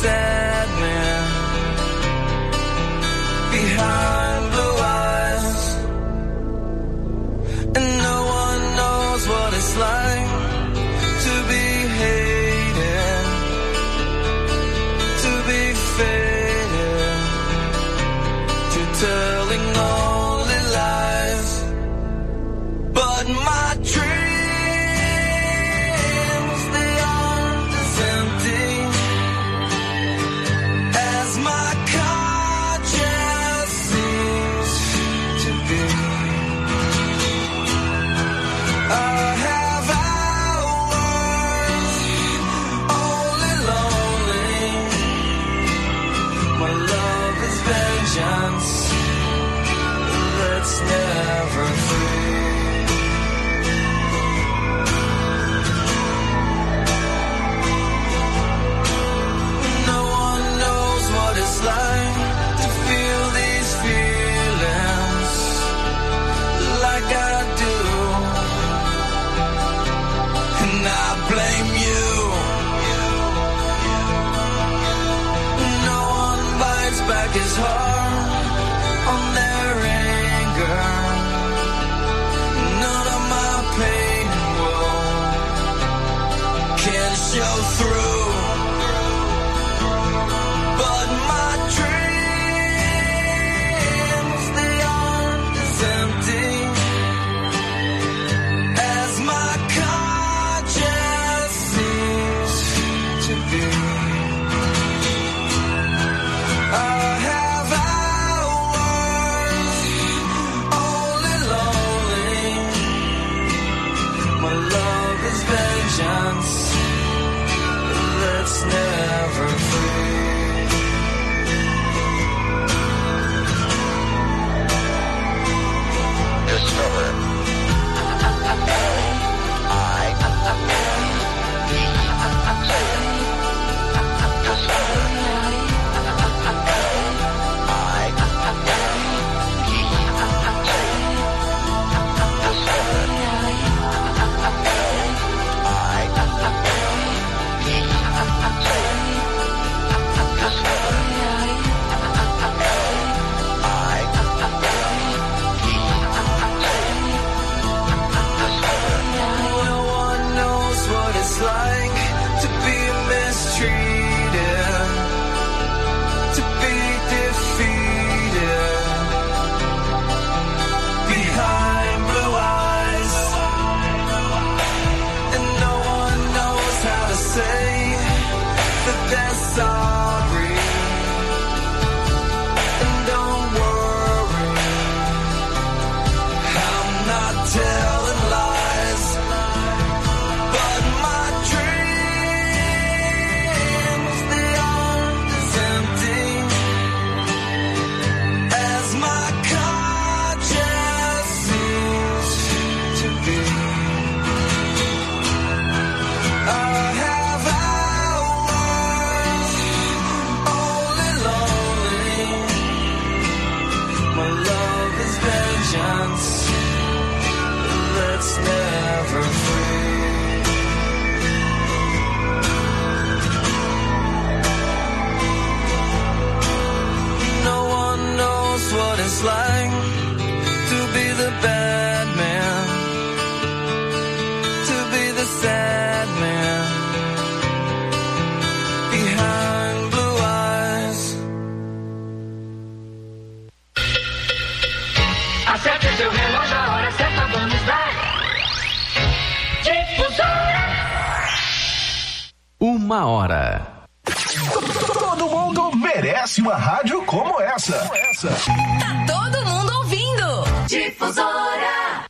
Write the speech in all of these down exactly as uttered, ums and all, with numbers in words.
sad man behind blue eyes, and no one knows what it's like to be hated, to be faded, to telling only lies, but my dream never free. No one knows what it's like to feel these feelings like I do, and I blame you. No one bites back his heart on their anger. None of my pain will can show through, but my dreams, they aren't as empty as my conscience seems to be. I have hours only lonely. My love is vengeance that's never free. Discover. Like to be mistreated, to be defeated behind blue eyes, and no one knows how to say that they're sorry. And don't worry, I'm not telling lies, but my that's never free. No one knows what it's like to be the bad man, to be the sad man behind blue eyes. Acerte seu relógio, a hora certa, vamos dar Difusora. Uma hora. Todo mundo merece uma rádio como essa. Tá todo mundo ouvindo. Difusora.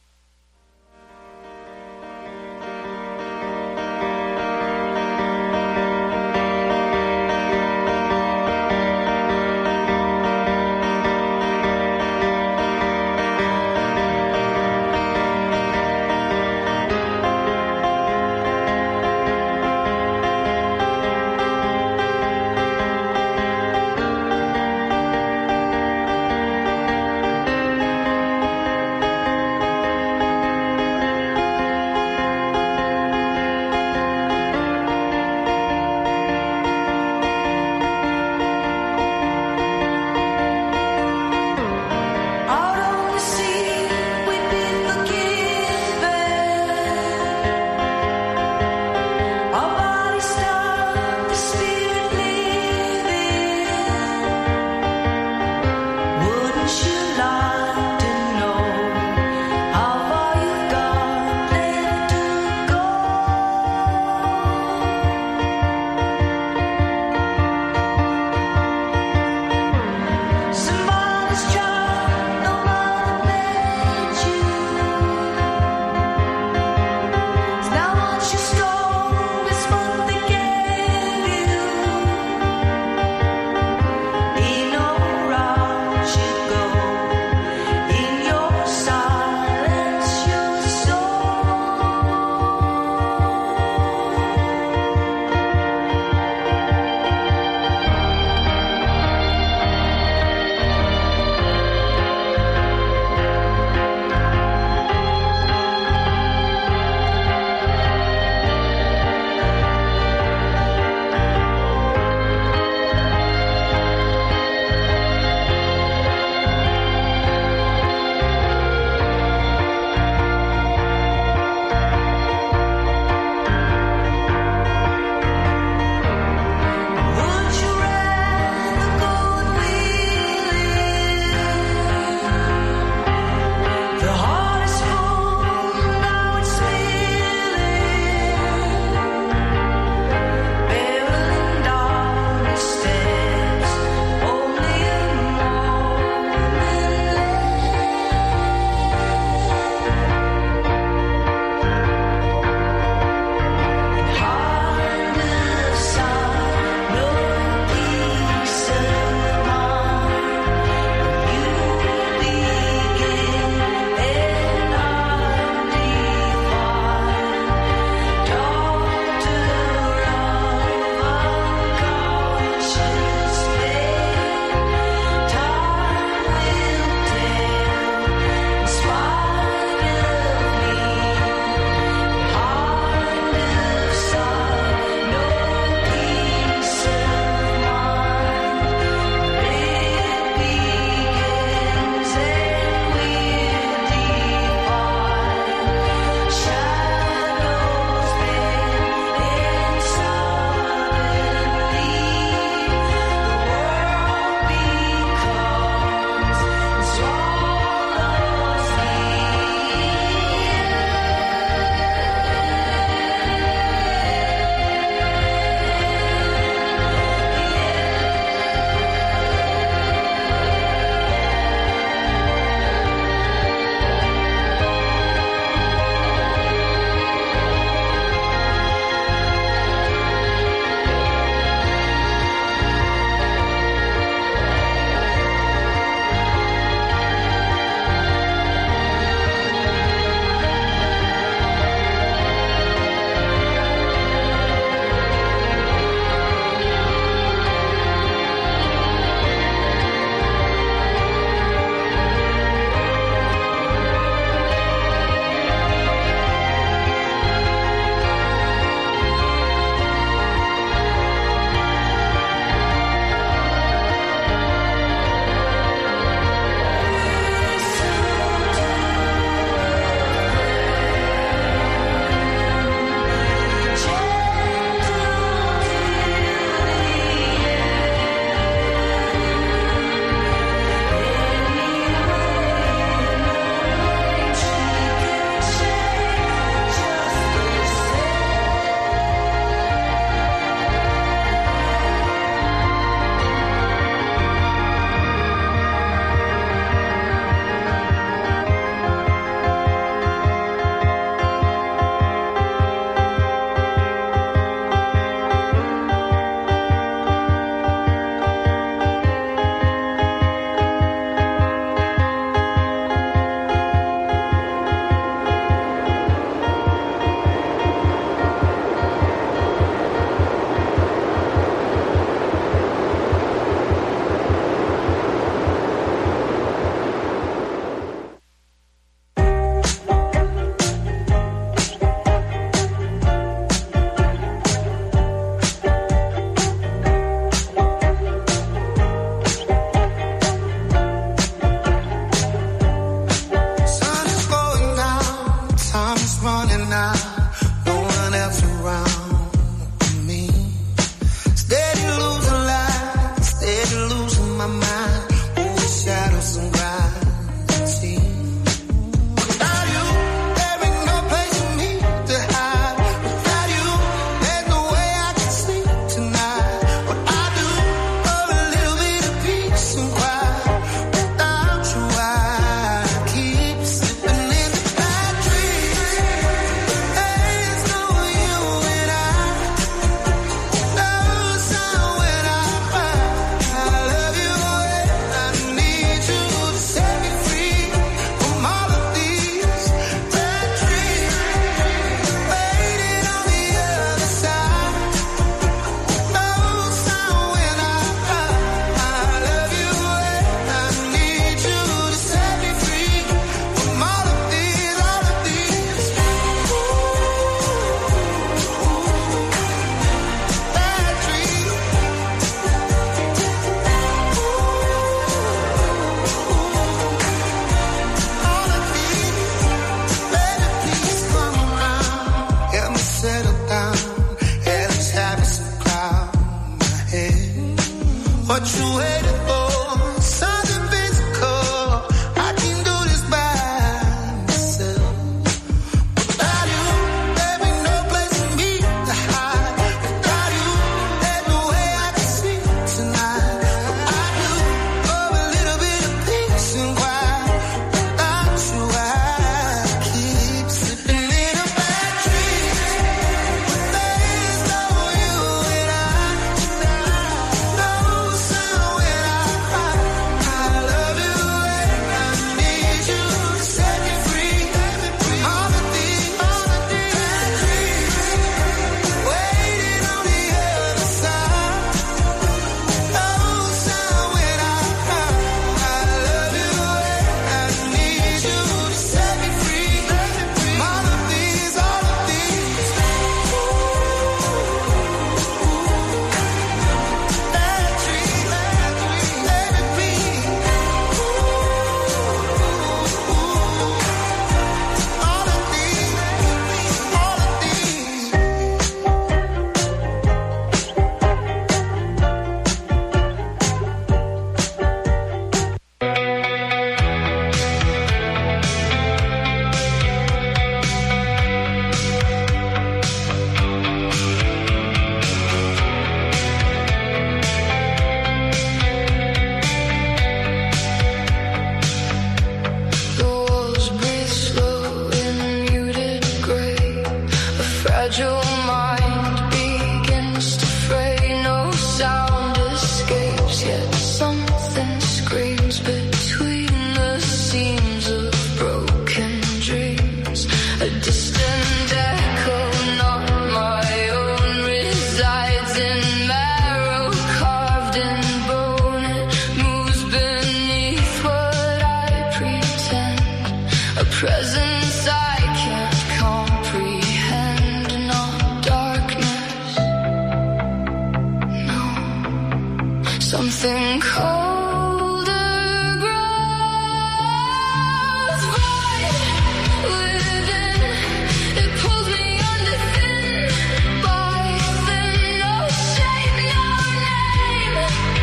what you waiting for. Something physical. I can do this by myself. Without you, there be no place for me to hide. Without you, there's no way I can sleep tonight. I do for a little bit of peace and quiet. Without you, I keep slipping into bad dreams. But there is no you and I. No sound when I cry. I love you and I need you to set me free. All the things, all the bad dreams, waiting on the other side. No sound when I cry. I love you and I need you to set me free. All the things, all the things, bad dreams, let me be. All the things, all the things. The walls breathe slow in muted gray. A fragile mind begins to fray. No sound escapes, yet something screams between the seams of broken dreams. A distant echo, not my own, resides in marrow carved in bone. It moves beneath what I pretend. A presence I can't comprehend. Not darkness, no. Something colder grows right within. It pulls me under thin by thin. No shape, no name.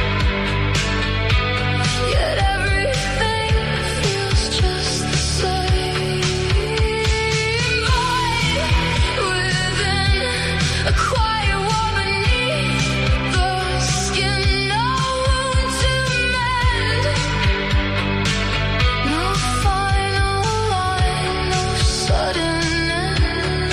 Yet everything feels just the same. Right within, a quiet war beneath the skin. No wound to mend. No final line, no sudden end.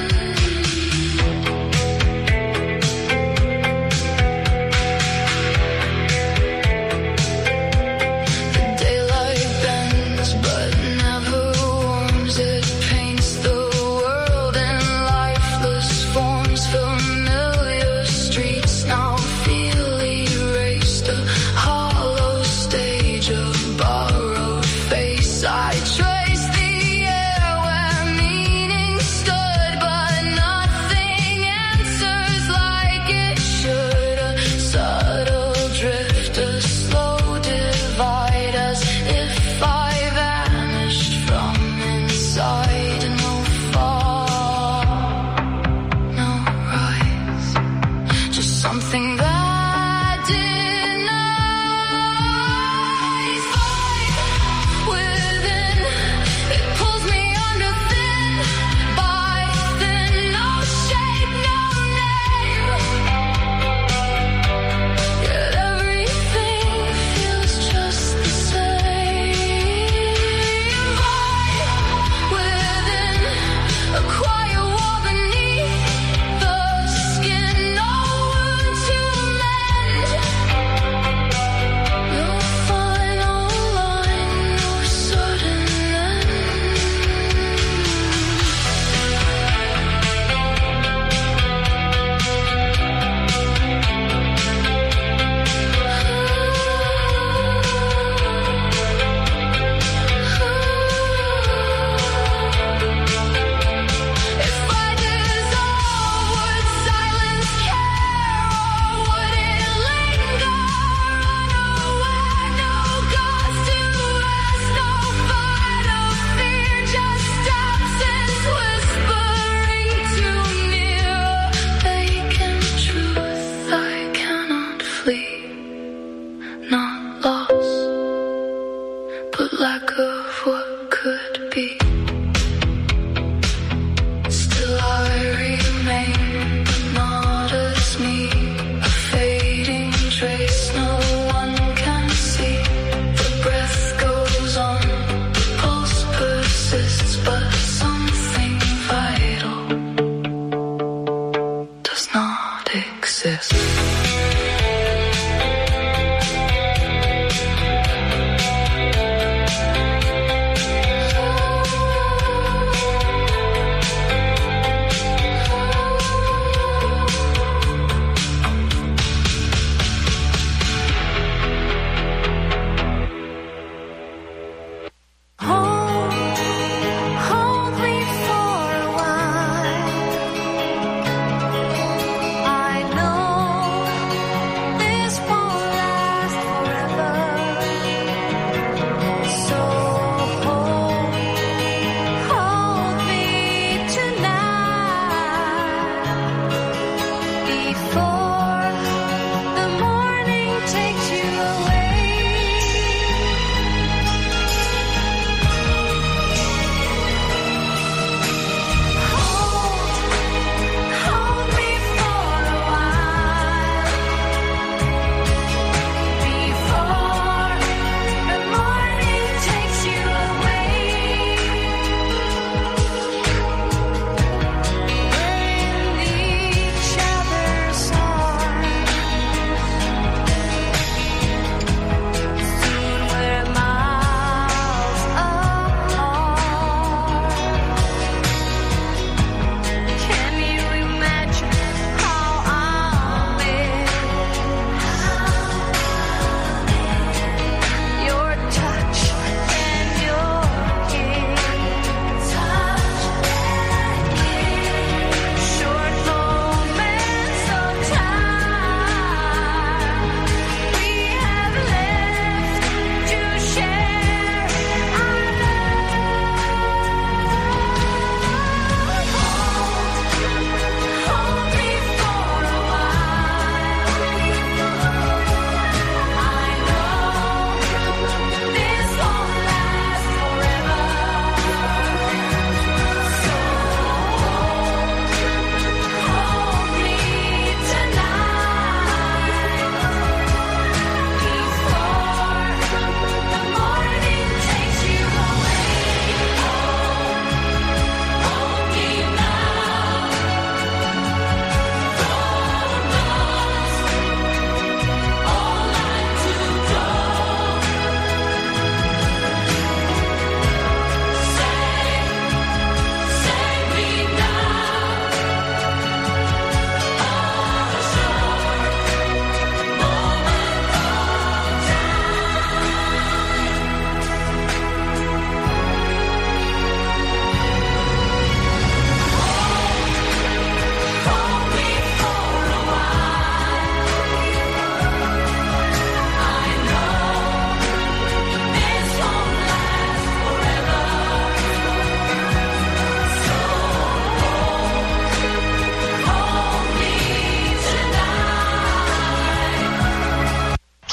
The daylight bends but never warms. It paints the world in lifeless forms. Familiar streets now feel erased. A hollow stage of borrowed face. I trace the air where meaning stood, but nothing answers like it should. A subtle drift, a slow divide, as if I vanished from inside. No fall, no rise, just something that denies. Fight within, it pulls me under thin by thin. No shape, no name. Yet everything feels just the same. Fight within, a quiet war beneath the skin. No wound to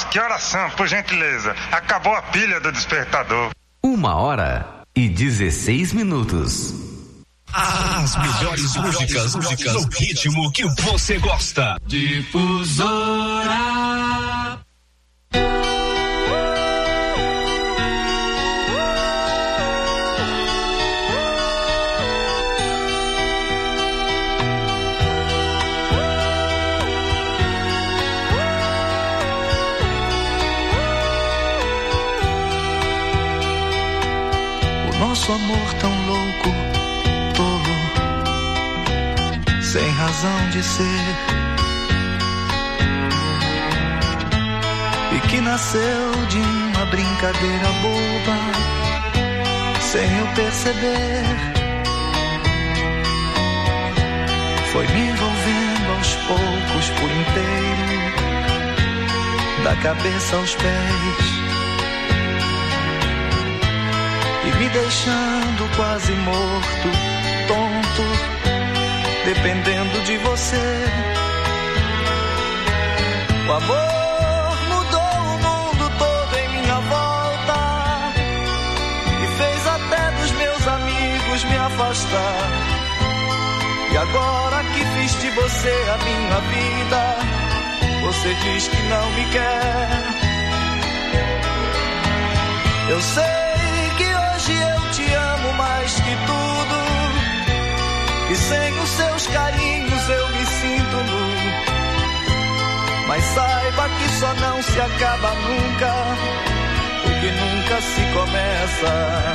Que horas são, por gentileza? Acabou a pilha do despertador. Uma hora e dezesseis minutos. As melhores músicas, músicas no ritmo que você gosta. Difusora. Nosso amor tão louco, tolo, sem razão de ser, e que nasceu de uma brincadeira boba, sem eu perceber, foi me envolvendo aos poucos por inteiro, da cabeça aos pés, e me deixando quase morto, tonto, dependendo de você. O amor mudou o mundo todo em minha volta e fez até dos meus amigos me afastar. E agora que fiz de você a minha vida, você diz que não me quer. Eu sei eu te amo mais que tudo, e sem os seus carinhos eu me sinto nu. Mas saiba que só não se acaba nunca o que nunca se começa.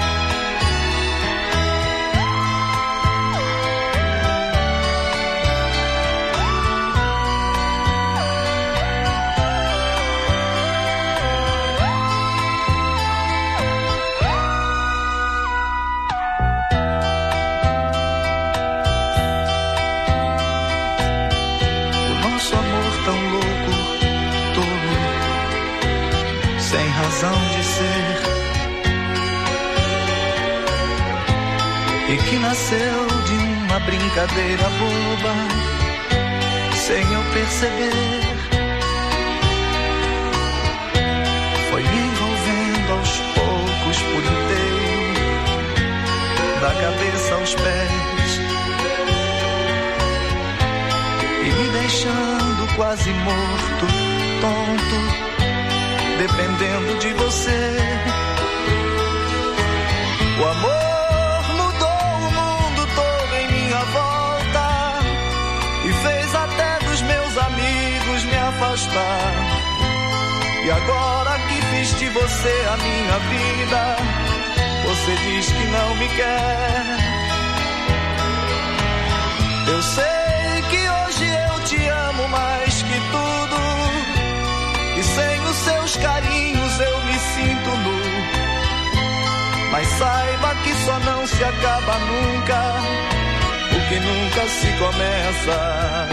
De ser, e que nasceu de uma brincadeira boba, sem eu perceber, foi me envolvendo aos poucos por inteiro, da cabeça aos pés, e me deixando quase morto, tonto, dependendo de você. O amor mudou o mundo todo em minha volta e fez até dos meus amigos me afastar. E agora que fiz de você a minha vida, você diz que não me quer. Eu sei que hoje eu te amo mais que tudo, e sem os seus carinhos eu me sinto nu. Mas saiba que só não se acaba nunca o que nunca se começa.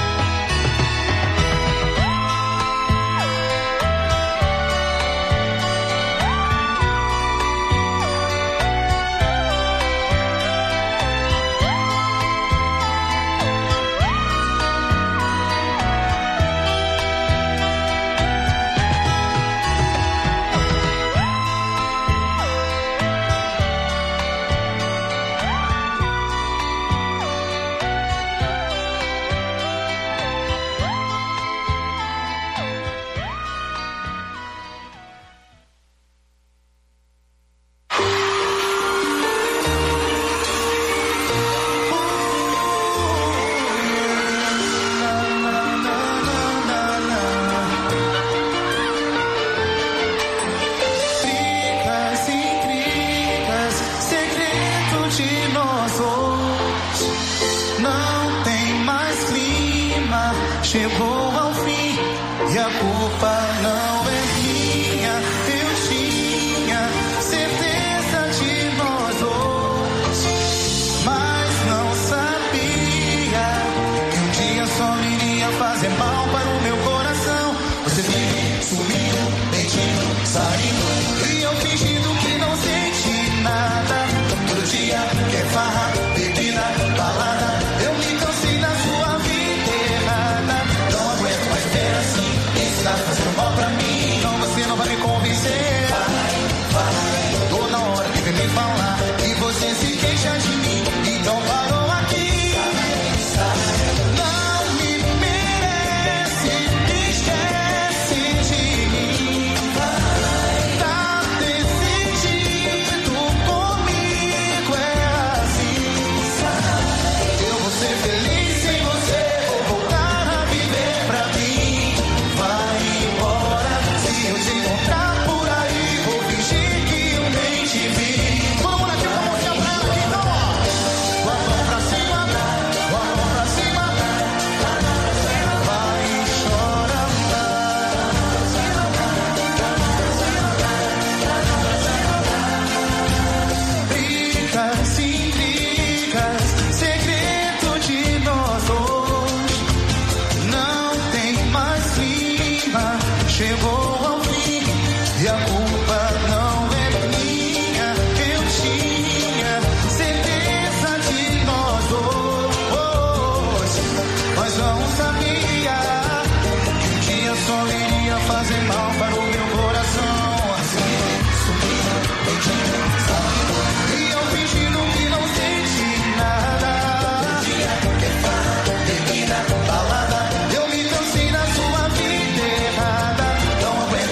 Chegou ao fim e a culpa não é minha. Eu tinha certeza de nós dois, mas não sabia que um dia só iria fazer mal para o meu coração. Você vive sumindo, mentindo, saindo, e eu fingindo que não senti nada. Todo dia quer farra, bebida, balada. Eu me cansei da sua vida errada. Não aguento mais ver assim, isso tá fazendo mal pra mim. chegou ao fim e a culpa não é minha. Eu tinha certeza de nós dois, mas não sabia que um dia só iria fazer mal para o meu coração. E eu fingindo que não senti nada. Termina balada, eu me cansei na sua vida errada. Não aguento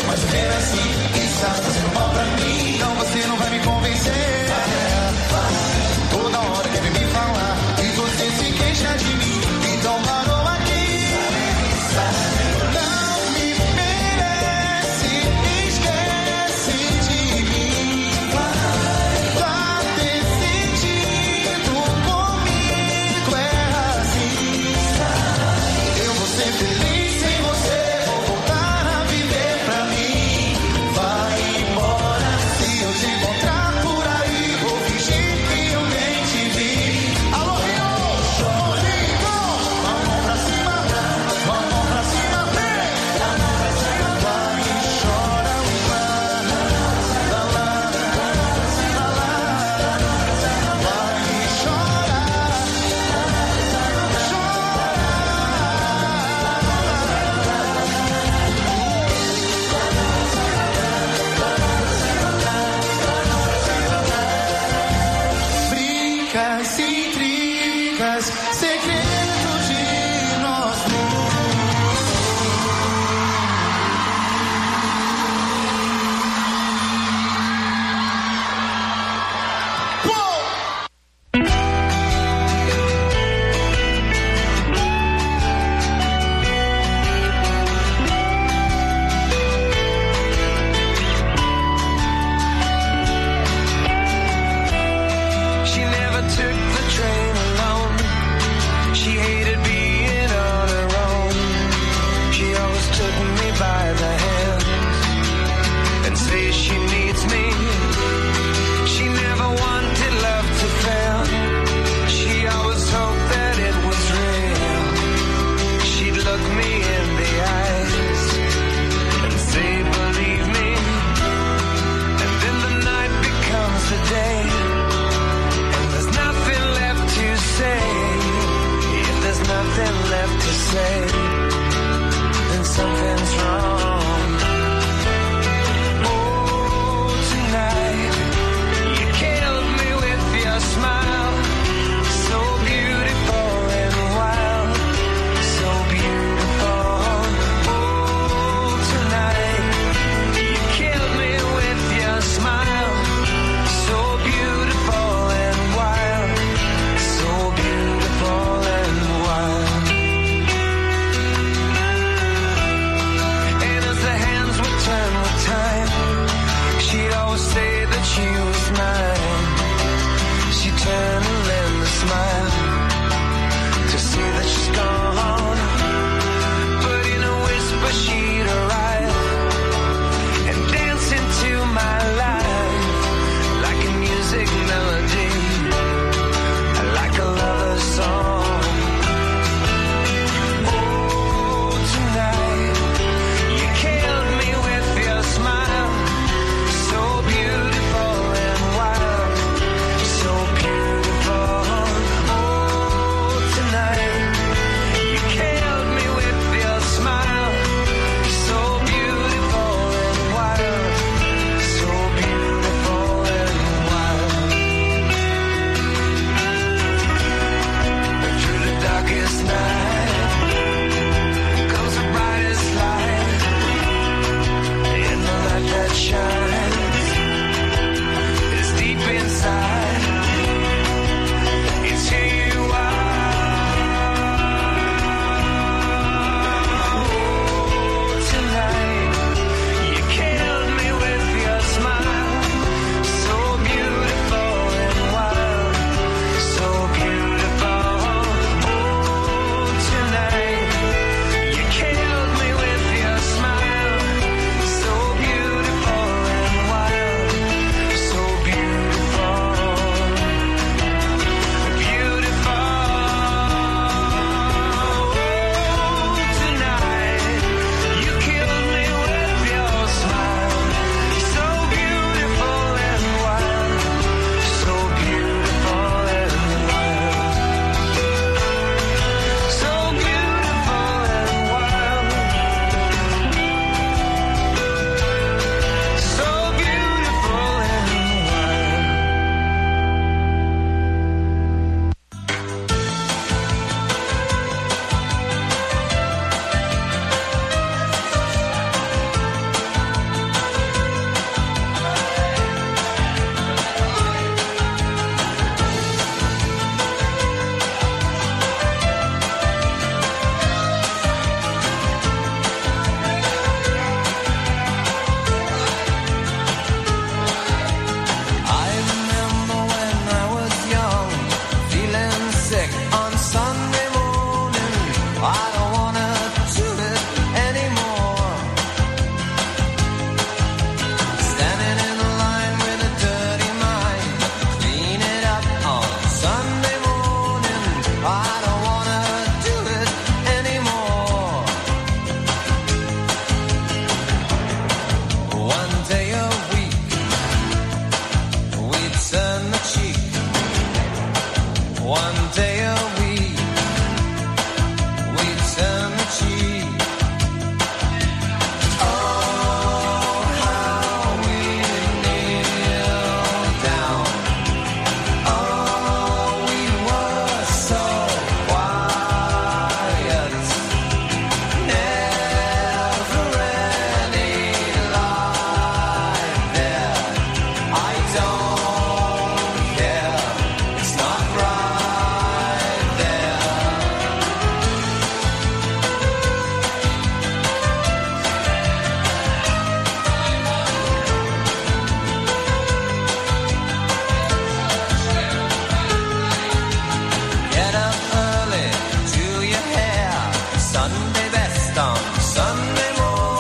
Sunday morning.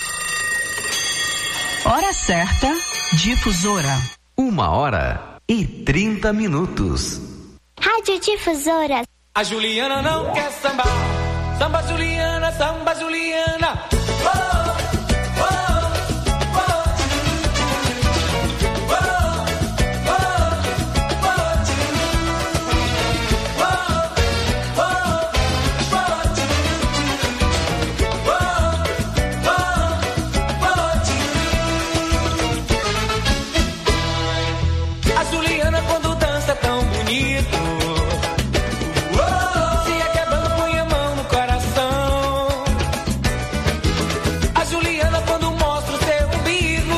Hora certa, Difusora. Uma hora e trinta minutos. Rádio Difusora. A Juliana não quer sambar. Samba Juliana, samba Juliana. Oh, oh, oh. Oh, oh, oh. A Juliana quando dança é tão bonito. Se é quebrando, põe a mão no coração. A Juliana quando mostra o seu umbigo.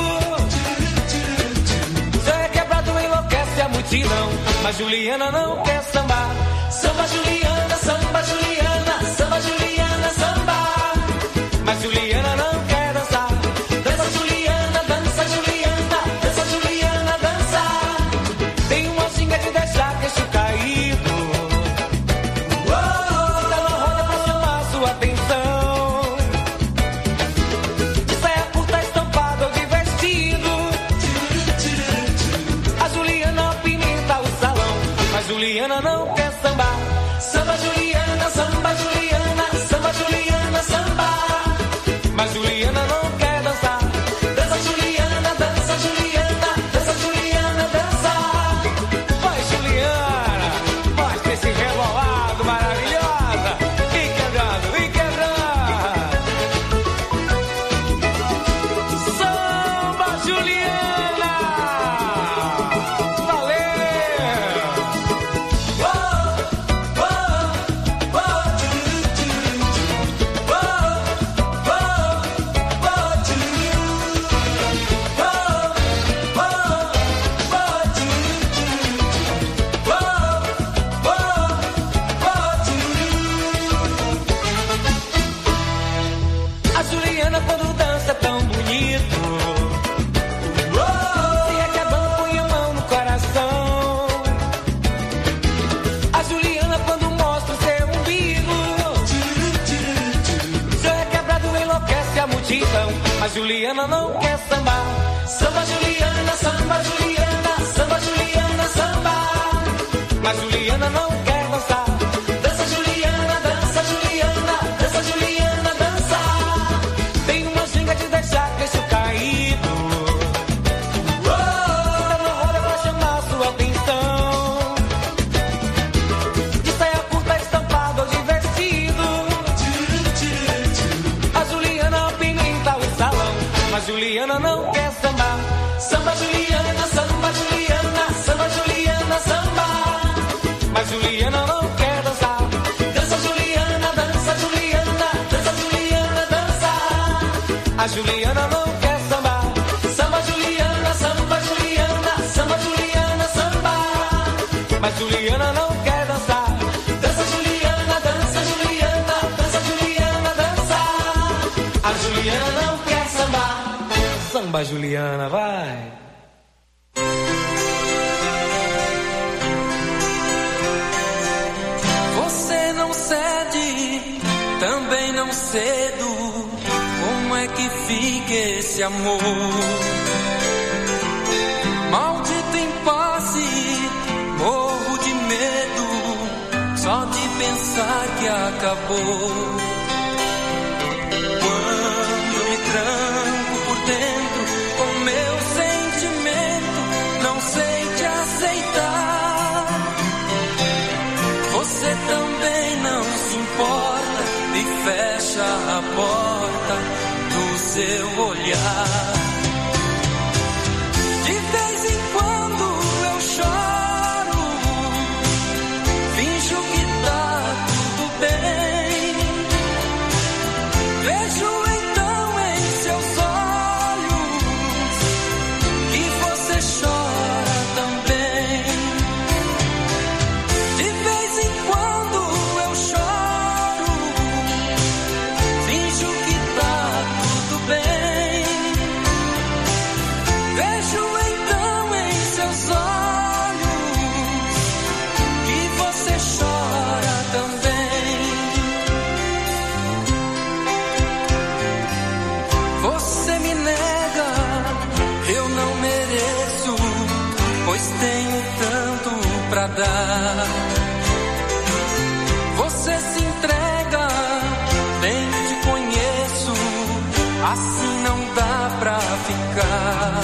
Se é quebrado, enlouquece a multidão. Mas Juliana não quer sambar. Samba Juliana, samba Juliana, samba Juliana, samba. Mas Juliana não quer dançar. Dança Juliana, dança Juliana, dança Juliana, dança. Tem uma ginga de deixar queixo caído. Oh, dá uma roda pra chamar sua atenção. De saia curta estampada ou de vestido. A Juliana pimenta o salão. Mas Juliana não quer sambar. Samba Juliana, samba Juliana, samba Juliana, samba. Mas Juliana não quer dançar. Dança Juliana, dança Juliana, dança Juliana, dança. Vai Juliana, mostra esse rebolado maravilhosa. Vem quebrando, vem quebrando. Samba Juliana. Valeu. Oh, oh, a Juliana quando dança é tão bonito. Se é quebrando, põe a mão no coração. A Juliana quando mostra o seu umbigo. Se é quebrado, enlouquece a multidão. A Juliana não quer sambar. Samba Juliana, samba Juliana, samba Juliana, samba. Mas Juliana não quer dançar. Dança Juliana, dança Juliana, dança Juliana, dança. Tem uma ginga de deixar queixo caído. Dá uma roda pra chamar sua atenção. De saia curta estampada ou de vestido. A Juliana pimenta o salão. Mas Juliana não quer sambar. Samba Juliana, samba Juliana, samba Juliana, samba. Mas Juliana não quer dançar. Dança Juliana, dança Juliana, dança Juliana, dança. A Juliana não quer sambar. Samba Juliana, samba Juliana, samba Juliana, samba. Mas Juliana não quer dançar. Dança Juliana, dança Juliana, dança Juliana, dança. A Juliana não quer sambar. Samba Juliana, vai. Você não cede, também não cedo. Como é que fica esse amor? Maldito impasse, morro de medo só de pensar que acabou. Quando eu me tranco por dentro com meu sentimento, não sei te aceitar. Você também não se importa e fecha a porta do seu olhar. De vez em quando eu choro, finjo que tá tudo bem. Vejo então em seus olhos que você chora também. De vez em quando eu choro, finjo que tá tudo bem. assim não dá pra ficar.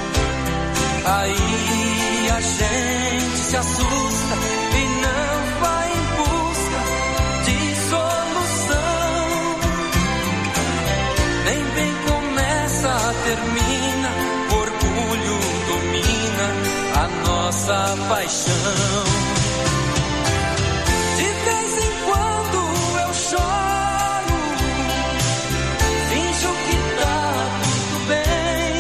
Aí a gente se assusta e não vai em busca de solução. Nem bem começa, termina, orgulho domina a nossa paixão. De vez em quando eu choro, finjo que tá tudo bem.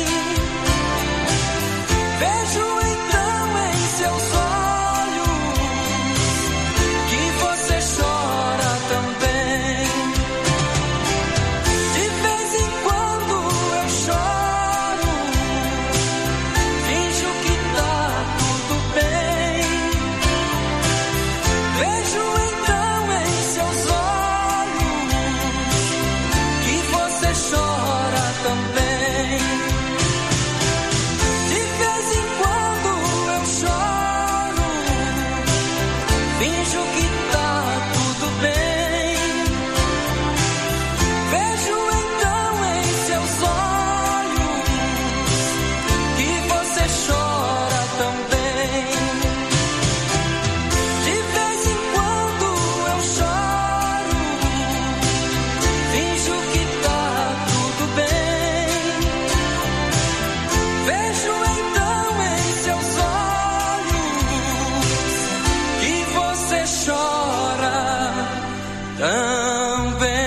Vejo então em seus olhos que você chora também. De vez em quando eu choro, finjo que tá tudo bem. Vejo então em seus olhos que você chora também. De vez em quando eu choro, finjo que tá tudo bem. Vejo então em seus olhos que você chora também. De vez em quando eu choro, finjo que tá tudo bem. Vejo então em seus olhos que você chora também.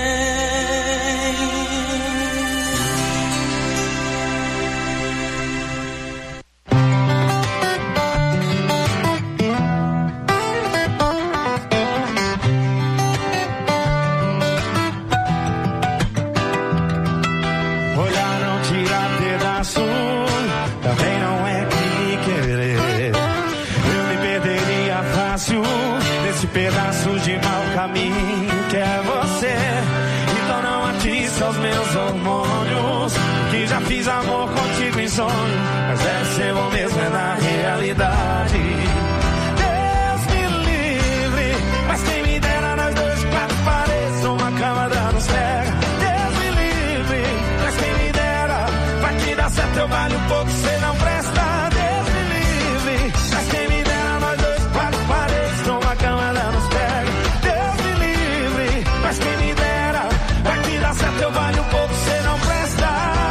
Olhar não tira pedaço, também não é crime querer. Eu me perderia fácil nesse pedaço de mau caminho que é você. Então não atiça os meus hormônios, que já fiz amor contigo em sonho, mas deve ser bom mesmo é na realidade. Deus me livre, mas quem me dera nós dois quatro paredes, uma cama dando nos pega. Deus me livre, mas quem me dera, vai que dá certo eu valho um pouco, cê não presta. Deus me livre, mas quem me dera nós dois quatro paredes, uma cama dando nos pega. Deus me livre, mas quem me dera, vai que dá certo eu valho um pouco, cê não presta.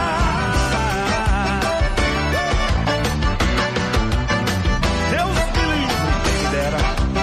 Deus me livre, quem me dera.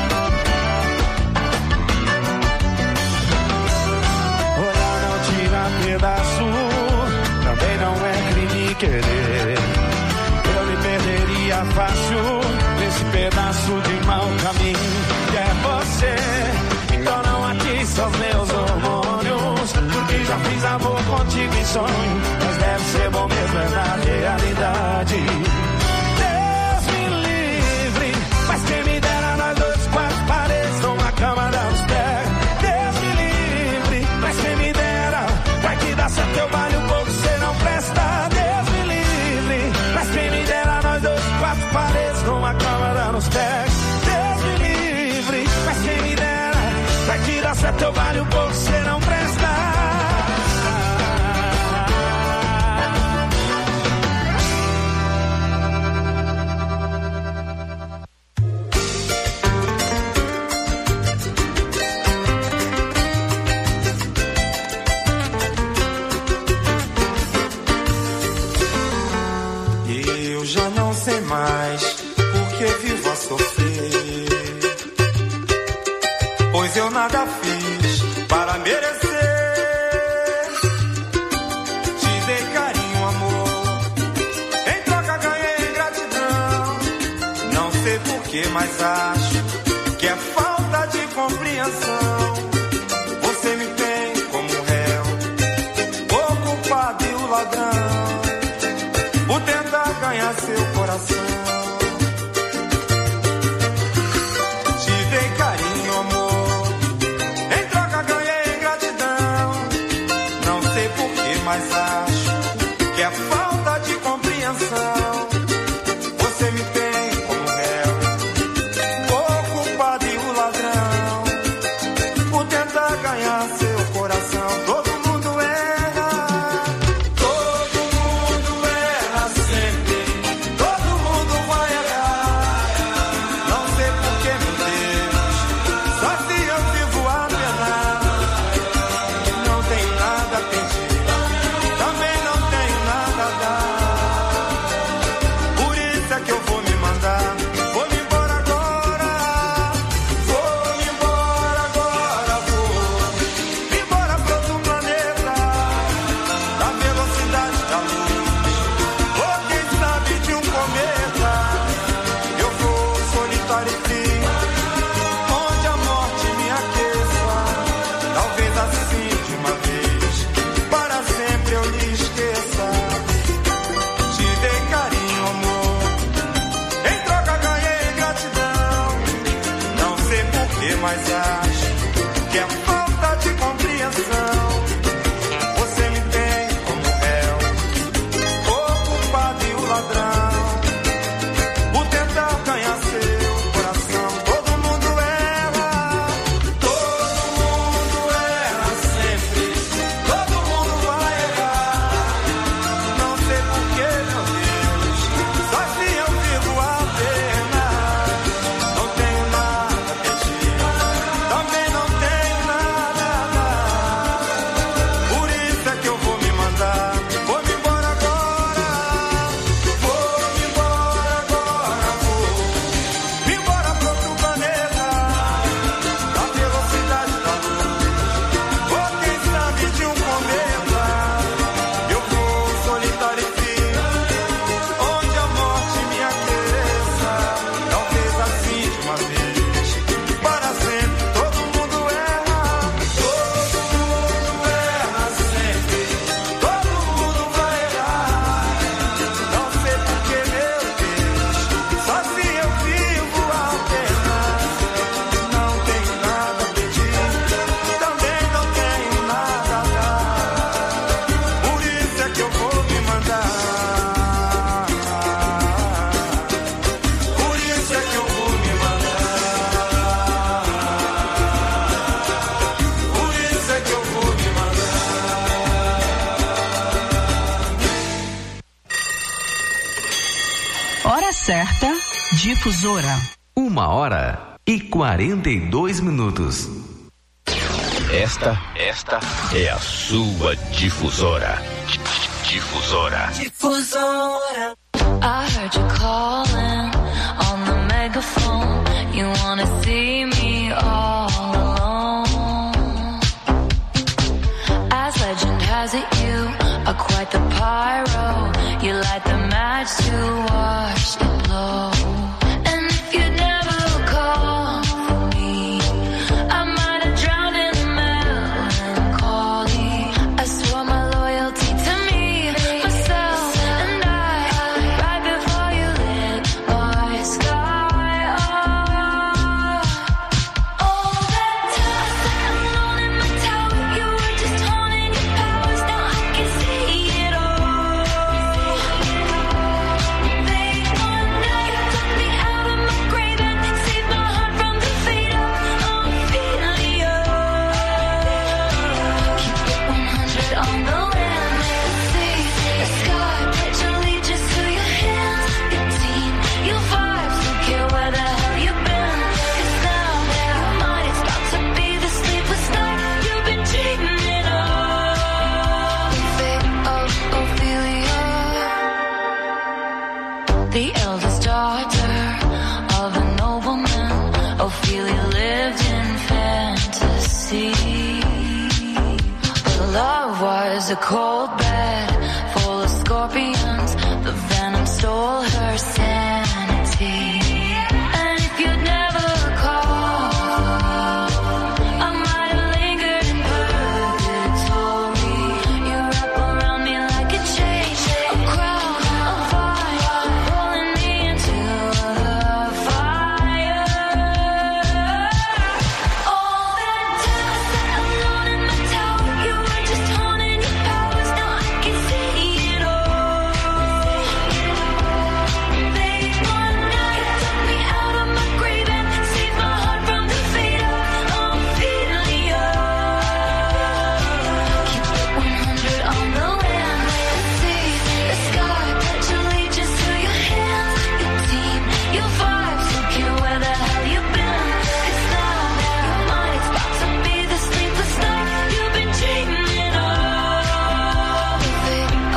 Olhar não tira pedaço, também não é crime querer. Eu me perderia fácil nesse pedaço de mau caminho que é você. Então não atiça os meus hormônios, porque já fiz amor contigo em sonho, mas deve ser bom mesmo é na realidade. Deus me livre, mas quem me dera nós dois quatro paredes, numa cama dá nos pés. Deus me livre, mas quem me dera, vai que dá certo eu valho um pouco, cê não presta. Deus me livre, mas quem me dera nós dois quatro paredes, numa cama dá nos pés. Deus me livre, mas quem me dera, vai que dá certo eu valho um pouco, cê não presta. Eu já não sei mais porque vivo a sofrer, pois eu nada fiz para merecer. Te dei carinho, amor, em troca ganhei gratidão. Não sei porquê, mas acho que é falta de compreensão. Você me tem como réu, o culpado e o ladrão, por tentar ganhar seu coração. Te dei carinho, amor, em troca ganhei gratidão. Não sei porquê, mas acho que é falta de compreensão. Você me tem como réu, o culpado e o ladrão, por tentar ganhar seu coração. Todo mundo erra, mas acho que é falta de compreensão. Você me tem como réu, o culpado e o ladrão, por tentar ganhar seu coração. Todo mundo erra, todo mundo erra sempre, todo mundo vai errar. Não sei porquê, meu Deus, só se eu vivo a pena. Não tenho nada a pedir, também não tenho nada a dar. Por isso é que eu vou me mandar, vou me embora agora, vou me embora agora, vou me embora pra outro planeta, na velocidade da luz, ou quem sabe de um cometa. Eu vou solitário e frio, onde a morte me aqueça. Talvez assim de uma vez, para sempre. Todo mundo erra, todo mundo erra sempre, todo mundo vai errar. Não sei porquê, meu Deus, só se eu vivo apenas. Não tenho nada a pedir, também não tenho nada a dar. Por isso é que eu vou me mandar, por isso é que eu vou me mandar, por isso é que eu vou me mandar. Hora certa, Difusora. Uma hora e quarenta e dois minutos. Esta, esta é a sua difusora. Difusora. Difusora. I heard you calling on the megaphone. You wanna see me all alone. As legend has it, you are quite the pyro. You light the match to watch it blow. And if you'd never call for me, I might have drowned in melancholy. I swore my loyalty to me, myself, and I, right before you lit my sky up. All that time sitting alone in my tower, you were just honing your powers. Now I can see it all. They wonder you took me out of my grave and saved my heart from the fate of Ophelia. Keep it one hundred on the land, see the sky, pledge allegiance to your hands, your team, your vibes, don't care where the hell you've been. 'Cause now, never mind, it's about to be the sleepless night you've been dreaming of. The fate of Ophelia, the eldest daughter of a nobleman. Ophelia lived in fantasy, but love was a cold bed full of scorpions. The venom stole her